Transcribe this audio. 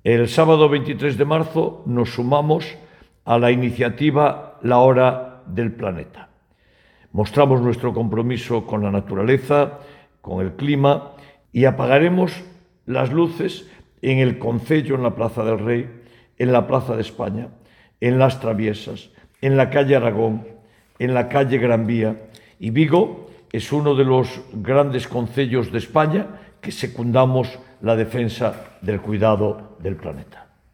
El sábado 23 de marzo nos sumamos a la iniciativa La Hora del Planeta. Mostramos nuestro compromiso con la naturaleza, con el clima, y apagaremos las luces en el Concello, en la Plaza del Rey, en la Plaza de España, en las Traviesas, en la calle Aragón, en la calle Gran Vía. Y Vigo es uno de los grandes concellos de España que secundamos la defensa del cuidado del planeta.